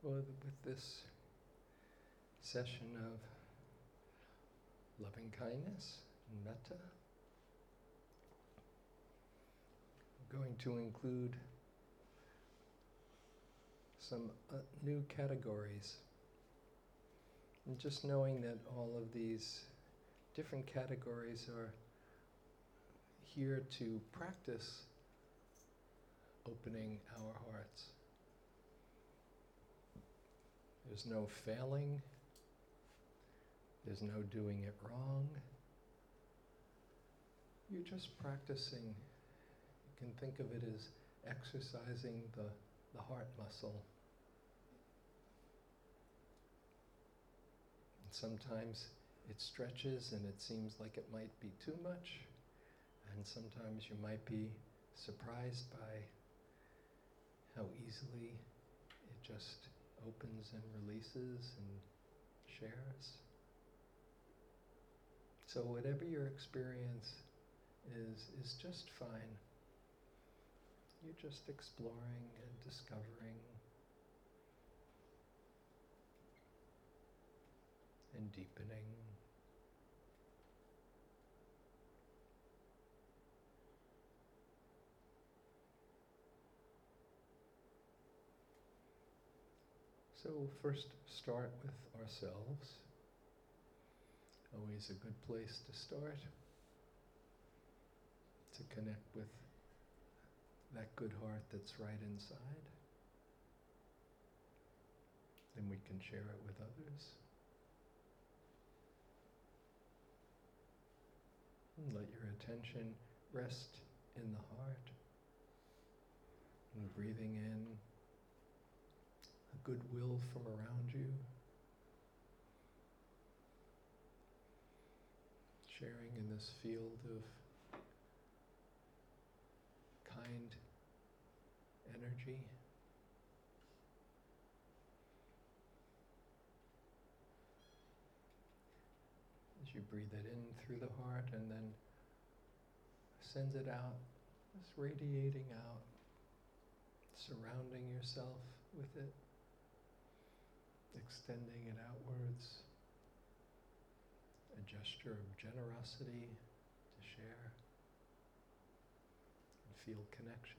Well, with this session of loving kindness and metta, I'm going to include some new categories. And just knowing that all of these different categories are here to practice opening our hearts. There's no failing. There's no doing it wrong. You're just practicing. You can think of it as exercising the heart muscle. And sometimes it stretches and it seems like it might be too much. And sometimes you might be surprised by how easily it just opens and releases and shares. So whatever your experience is just fine. You're just exploring and discovering and deepening. So first start with ourselves. Always a good place to start, to connect with that good heart that's right inside. Then we can share it with others. And let your attention rest in the heart. And breathing in a goodwill from around you. Sharing in this field of kind energy. As you breathe it in through the heart and then send it out, just radiating out, surrounding yourself with it, extending it outwards, a gesture of generosity to share and feel connection.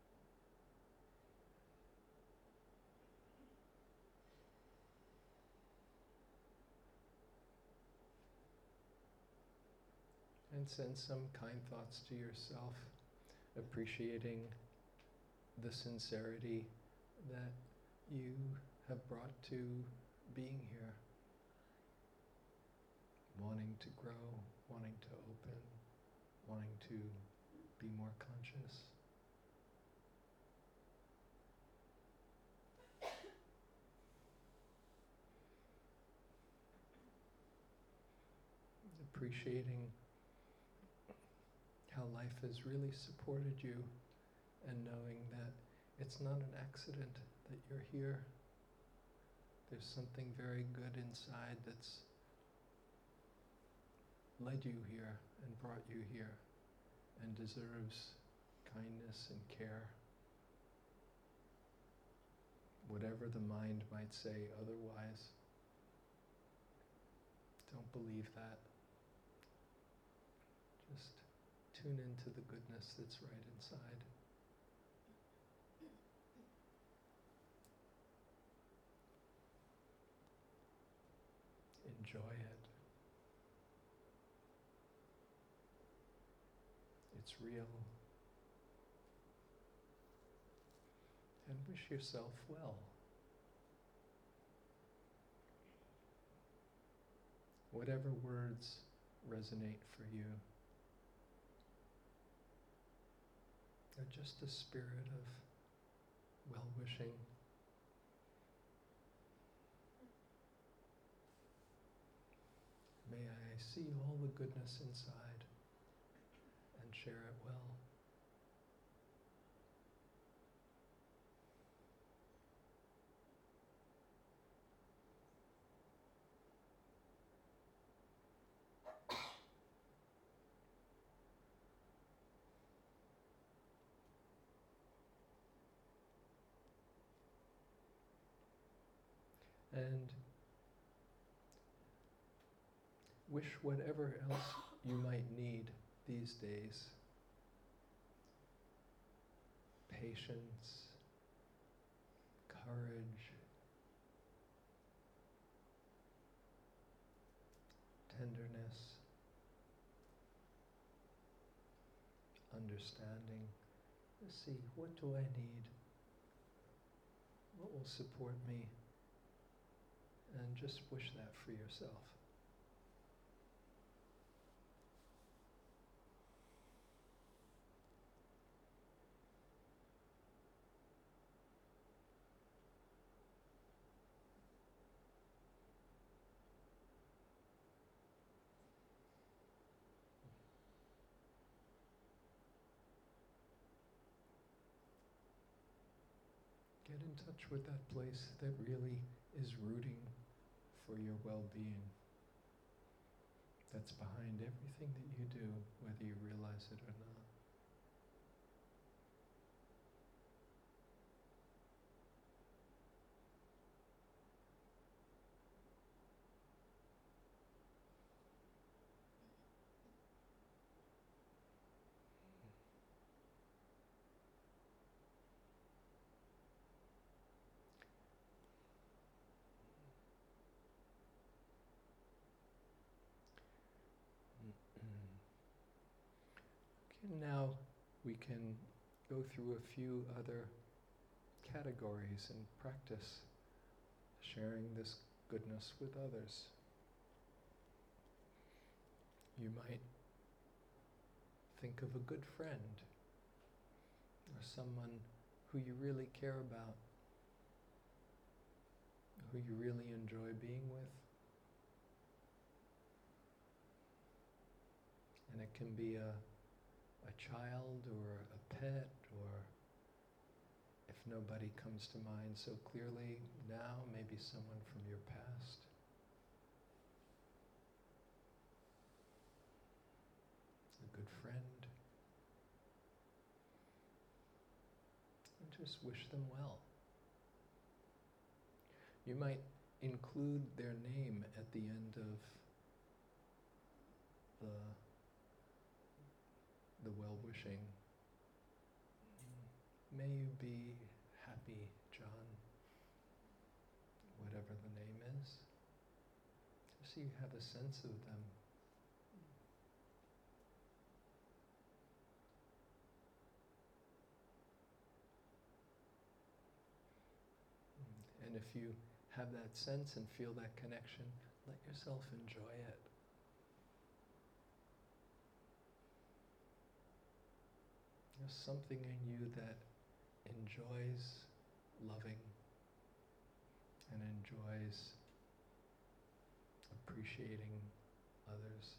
And send some kind thoughts to yourself, appreciating the sincerity that you have brought to being here. Wanting to grow, wanting to open, wanting to be more conscious. Appreciating how life has really supported you and knowing that it's not an accident that you're here. There's something very good inside that's led you here and brought you here and deserves kindness and care. Whatever the mind might say otherwise, don't believe that. Just tune into the goodness that's right inside. Enjoy it. It's real. And wish yourself well. Whatever words resonate for you are just a spirit of well-wishing. May I see all the goodness inside and share it well. and wish whatever else you might need these days. Patience, courage, tenderness, understanding. Let's see, what do I need? What will support me? And just wish that for yourself. Get in touch with that place that really is rooting for your well-being. That's behind everything that you do, whether you realize it or not. Okay, now we can go through a few other categories and practice sharing this goodness with others. You might think of a good friend or someone who you really care about, who you really enjoy being with. And it can be a child or a pet, or if nobody comes to mind so clearly now, maybe someone from your past. A good friend. And just wish them well. You might include their name at the end of the well-wishing. May you be happy, John, whatever the name is, just so you have a sense of them. And if you have that sense and feel that connection, let yourself enjoy it. There's something in you that enjoys loving and enjoys appreciating others.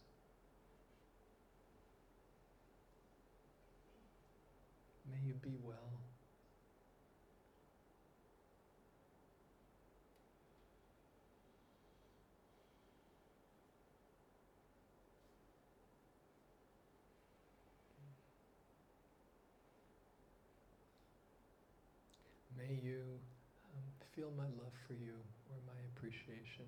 May you be well. May you feel my love for you or my appreciation.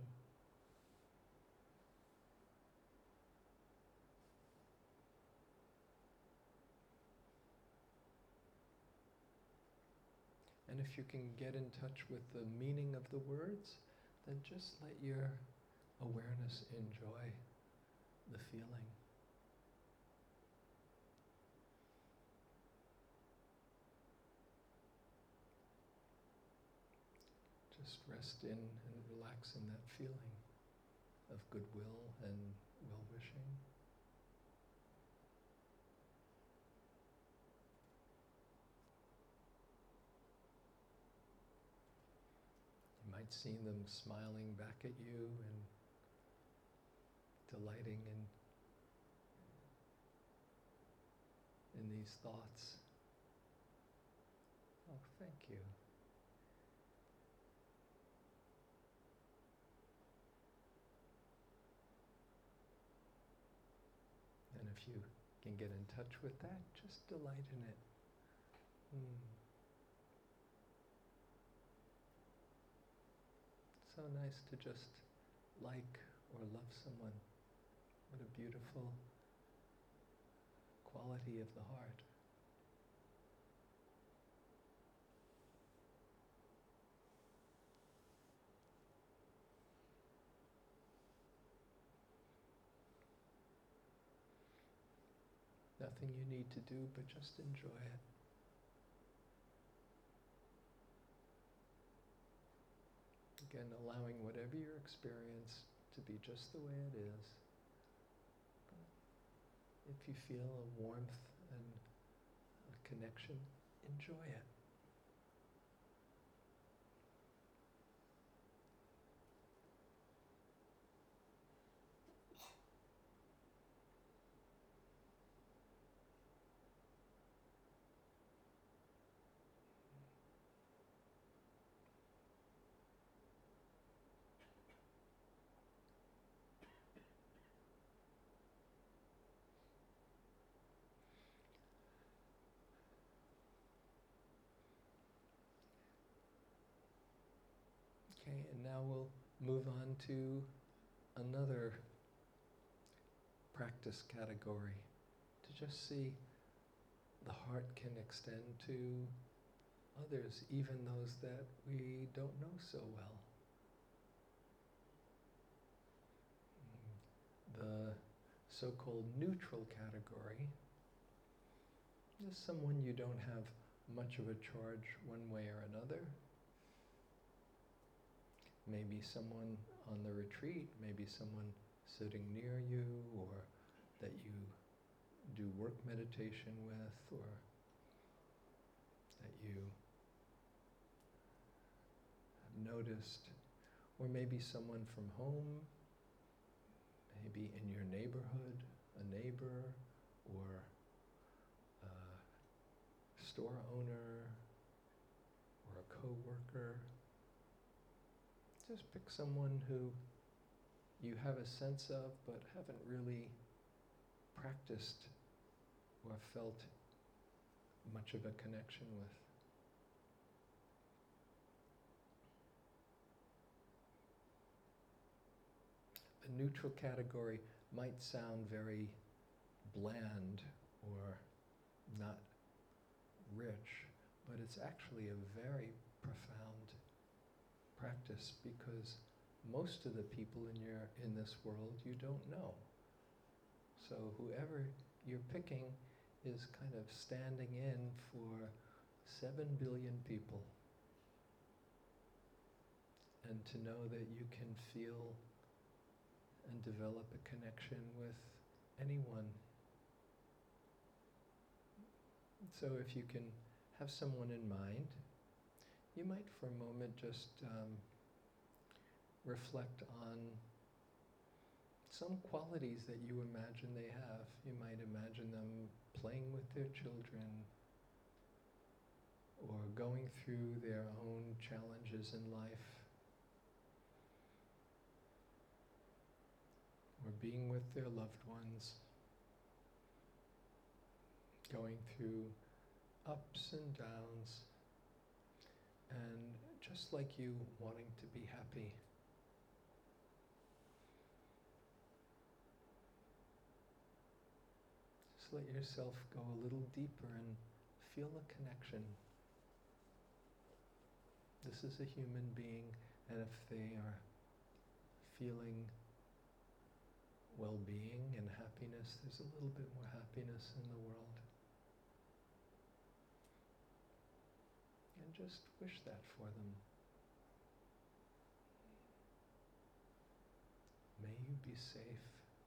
And if you can get in touch with the meaning of the words, then just let your awareness enjoy the feeling. Just rest in and relax in that feeling of goodwill and well-wishing. You might see them smiling back at you and delighting in these thoughts. Oh, thank you. And if you can get in touch with that, just delight in it. So nice to just like or love someone. What a beautiful quality of the heart. Nothing you need to do, but just enjoy it. Again, allowing whatever your experience to be just the way it is. If you feel a warmth and a connection, enjoy it. Okay, and now we'll move on to another practice category, to just see the heart can extend to others, even those that we don't know so well. The so-called neutral category is someone you don't have much of a charge one way or another. Maybe someone on the retreat, maybe someone sitting near you, or that you do work meditation with, or that you have noticed, or maybe someone from home, maybe in your neighborhood, a neighbor, or a store owner, or a co-worker. Just pick someone who you have a sense of but haven't really practiced or felt much of a connection with. A neutral category might sound very bland or not rich, but it's actually a very profound practice, because most of the people in this world you don't know. So whoever you're picking is kind of standing in for 7 billion people. And to know that you can feel and develop a connection with anyone. So if you can have someone in mind, you might for a moment just reflect on some qualities that you imagine they have. You might imagine them playing with their children, or going through their own challenges in life, or being with their loved ones, going through ups and downs, and just like you, wanting to be happy. Just let yourself go a little deeper and feel a connection. This is a human being, and if they are feeling well-being and happiness, there's a little bit more happiness in the world. And just wish that for them. May you be safe.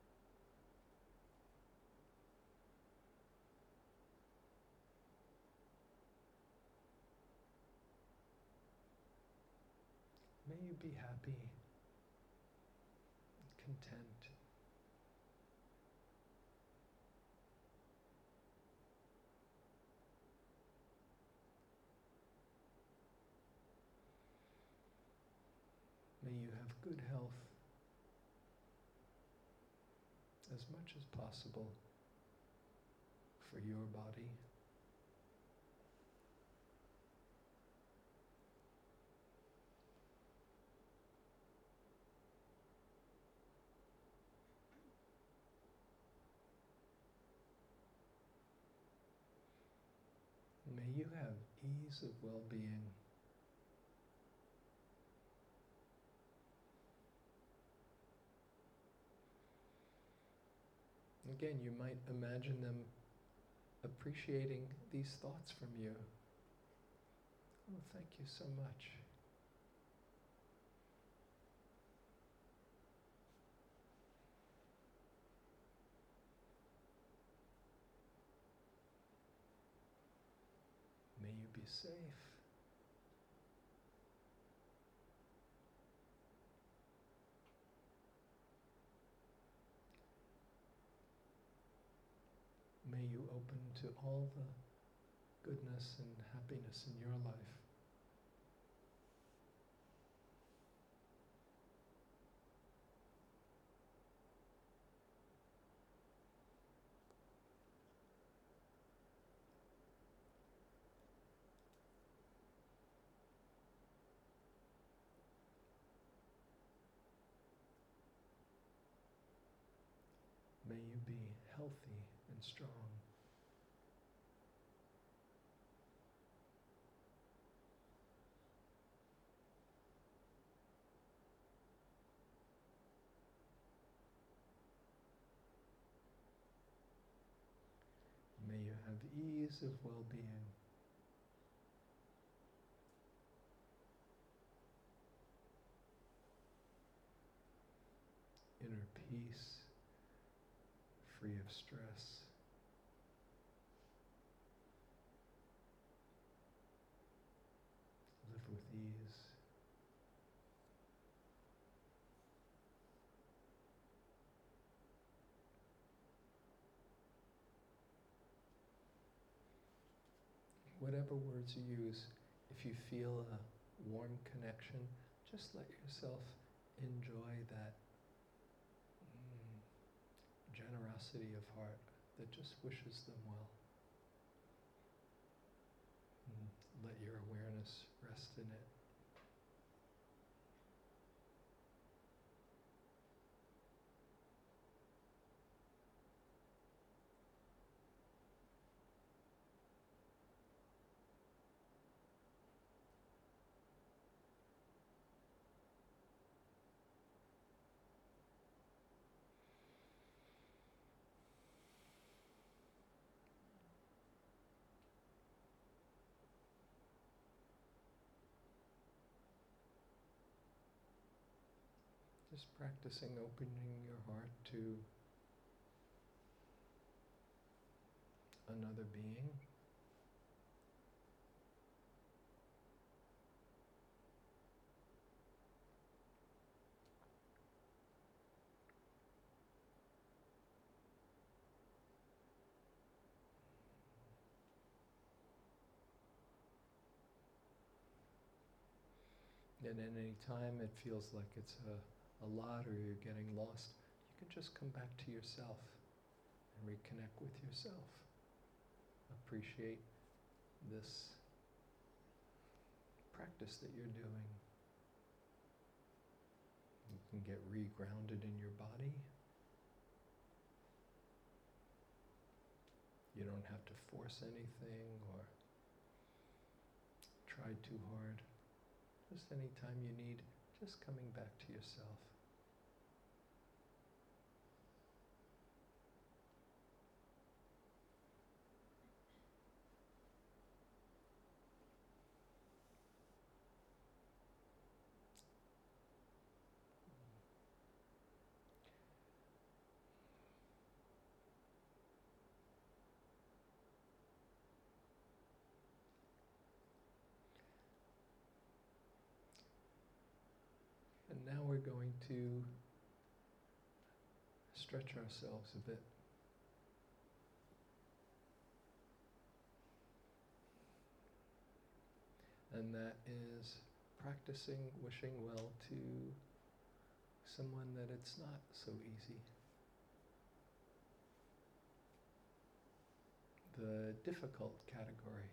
May you be happy, content. May you have good health as much as possible for your body. ease of well-being. Again, you might imagine them appreciating these thoughts from you. Oh, thank you so much. May you be safe. May you open to all the goodness and happiness in your life. May you be healthy and strong. May you have ease of well-being. Inner peace, free of stress. Live with ease. Whatever words you use, if you feel a warm connection, just let yourself enjoy that generosity of heart that just wishes them well. Let your awareness rest in it. Just practicing opening your heart to another being. And at any time it feels like it's a lot or you're getting lost, you can just come back to yourself and reconnect with yourself. Appreciate this practice that you're doing. You can get re-grounded in your body. You don't have to force anything or try too hard. Just any time you need, just coming back to yourself. And now we're going to stretch ourselves a bit. And that is practicing wishing well to someone that it's not so easy. The difficult category.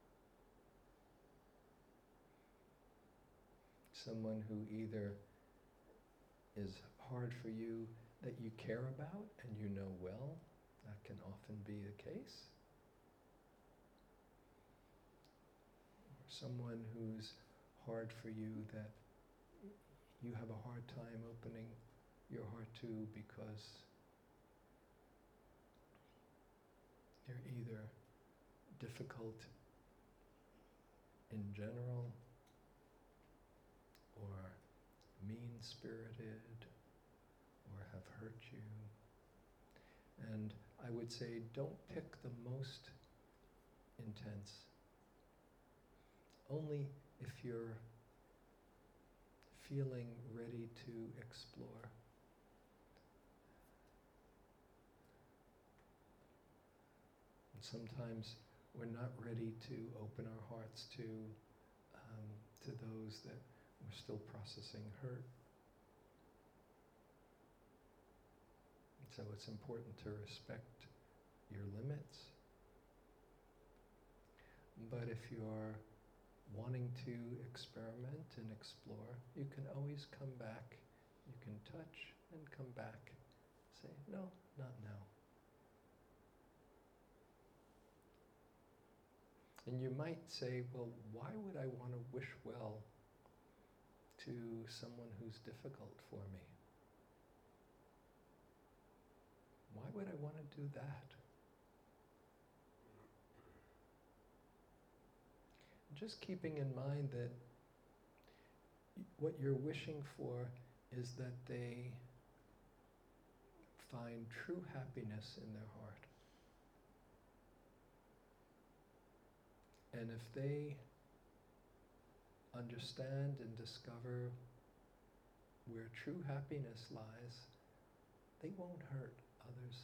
Someone who either is hard for you that you care about and you know well, that can often be the case. Or someone who's hard for you, that you have a hard time opening your heart to because they're either difficult in general or mean-spirited or have hurt you. And I would say don't pick the most intense. Only if you're feeling ready to explore. And sometimes we're not ready to open our hearts to those that we're still processing hurt. And so it's important to respect your limits. But if you're wanting to experiment and explore, you can always come back. You can touch and come back. Say, no, not now. And you might say, well, why would I want to wish well to someone who's difficult for me? Why would I want to do that? Just keeping in mind that what you're wishing for is that they find true happiness in their heart. And if they understand and discover where true happiness lies, they won't hurt others.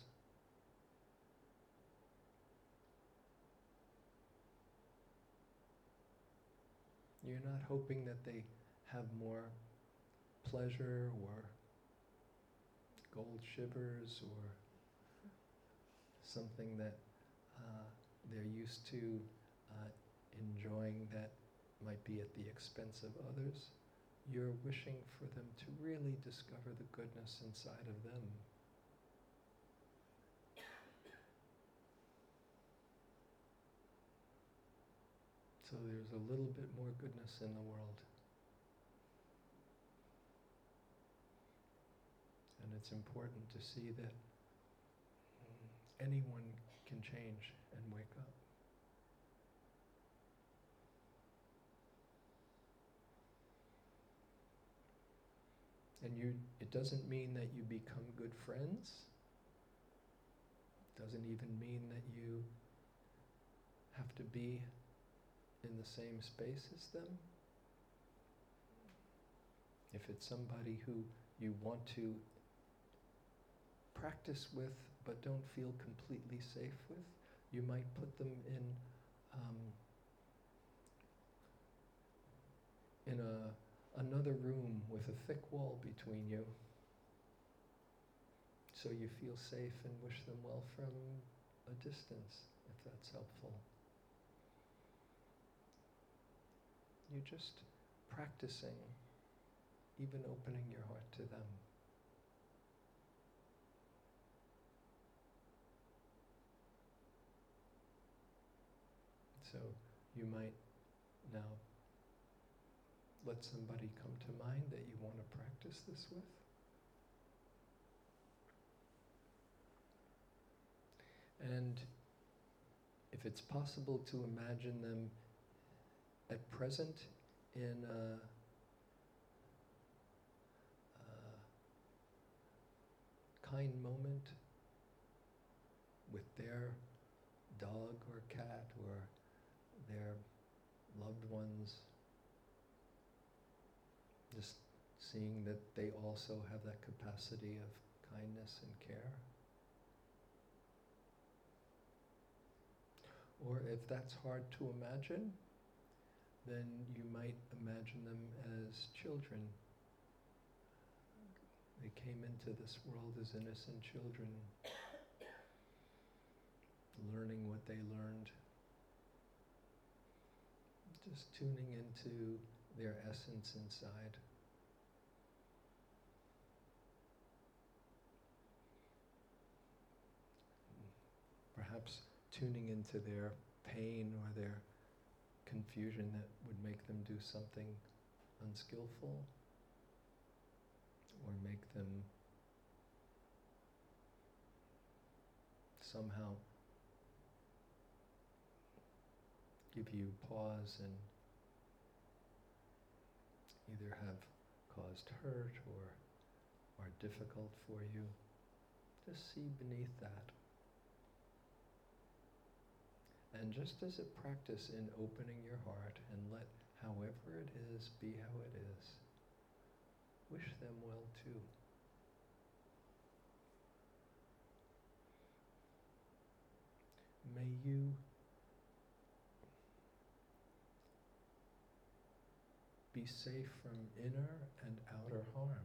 You're not hoping that they have more pleasure or gold shivers or something that they're used to enjoying that might be at the expense of others. You're wishing for them to really discover the goodness inside of them. So there's a little bit more goodness in the world. And it's important to see that anyone can change and wake up. And it doesn't mean that you become good friends. It doesn't even mean that you have to be in the same space as them. If it's somebody who you want to practice with but don't feel completely safe with, you might put them in another room with a thick wall between you, so you feel safe and wish them well from a distance, if that's helpful. You're just practicing, even opening your heart to them. So you might now let somebody come to mind that you want to practice this with. And if it's possible to imagine them at present in a kind moment with their dog or cat or their loved ones, just seeing that they also have that capacity of kindness and care. Or if that's hard to imagine, then you might imagine them as children. They came into this world as innocent children, learning what they learned, just tuning into their essence inside. Perhaps tuning into their pain or their confusion that would make them do something unskillful or make them somehow give you pause and either have caused hurt or are difficult for you. Just see beneath that. And just as a practice in opening your heart and let however it is be how it is, wish them well too. May you be safe from inner and outer harm.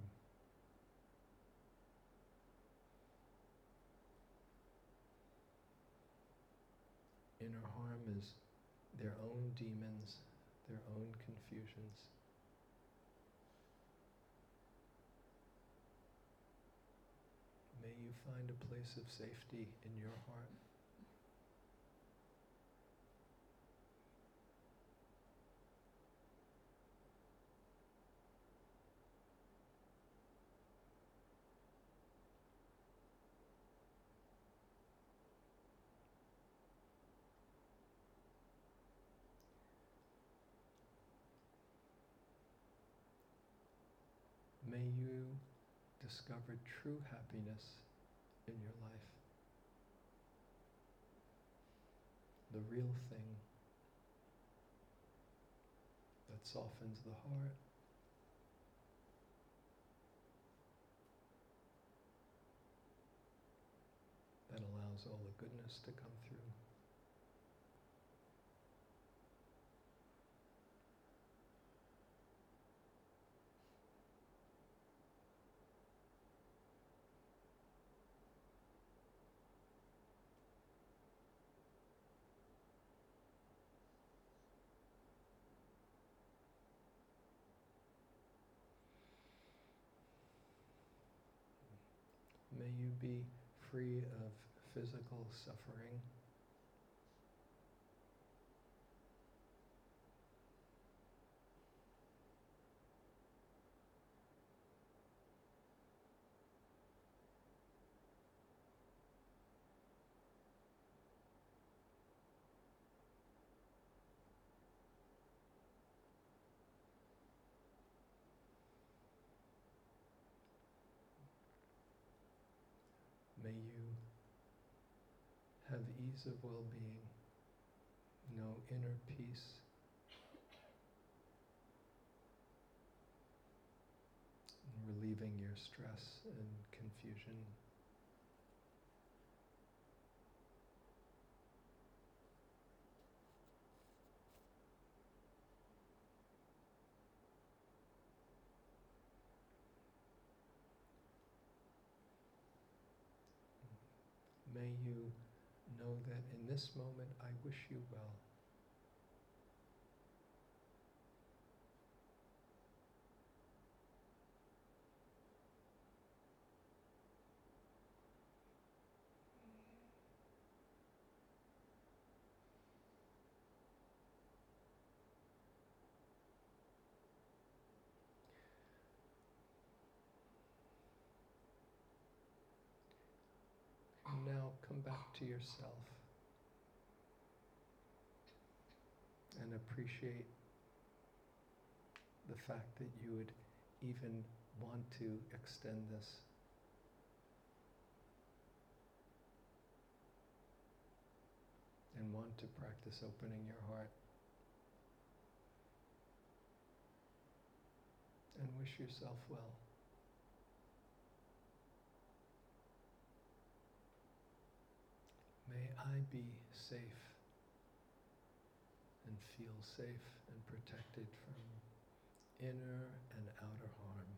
Inner harm is their own demons, their own confusions. May you find a place of safety in your heart. May you discover true happiness in your life. The real thing that softens the heart, that allows all the goodness to come through. May you be free of physical suffering. May you have ease of well-being, know inner peace, and relieving your stress and confusion. May you know that in this moment I wish you well. Now come back to yourself and appreciate the fact that you would even want to extend this. And want to practice opening your heart. And wish yourself well. May I be safe and feel safe and protected from inner and outer harm.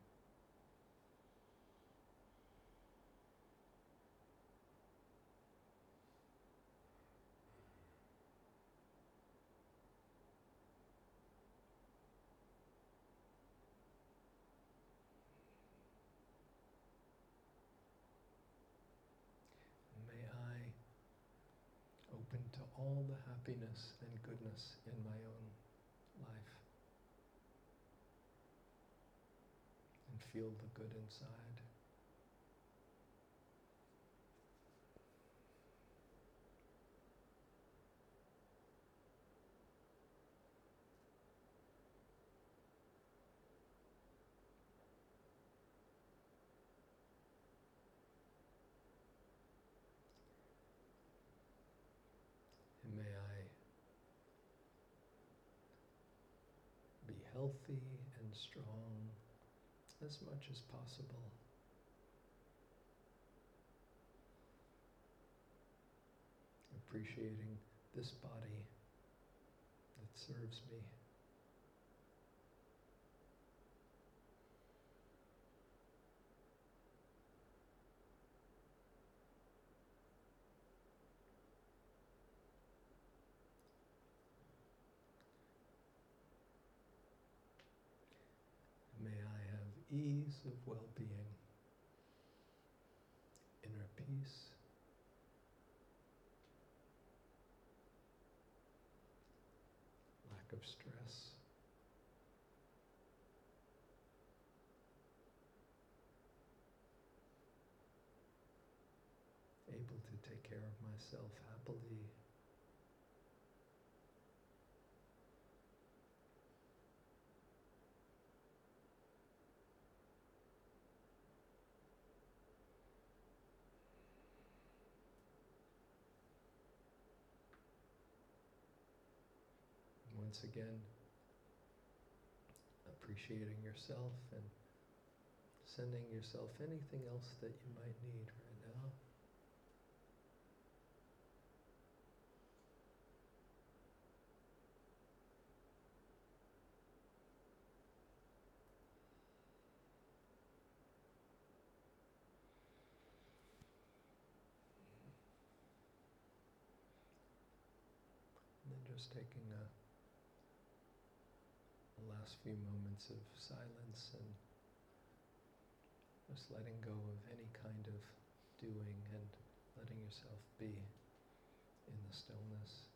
May I open to all the happiness and goodness in my own life and feel the good inside. And may I be healthy and strong as much as possible. Appreciating this body that serves me. May I have ease of well-being, inner peace, lack of stress, able to take care of myself happily. Once again, appreciating yourself and sending yourself anything else that you might need right now. And then just taking the last few moments of silence and just letting go of any kind of doing and letting yourself be in the stillness.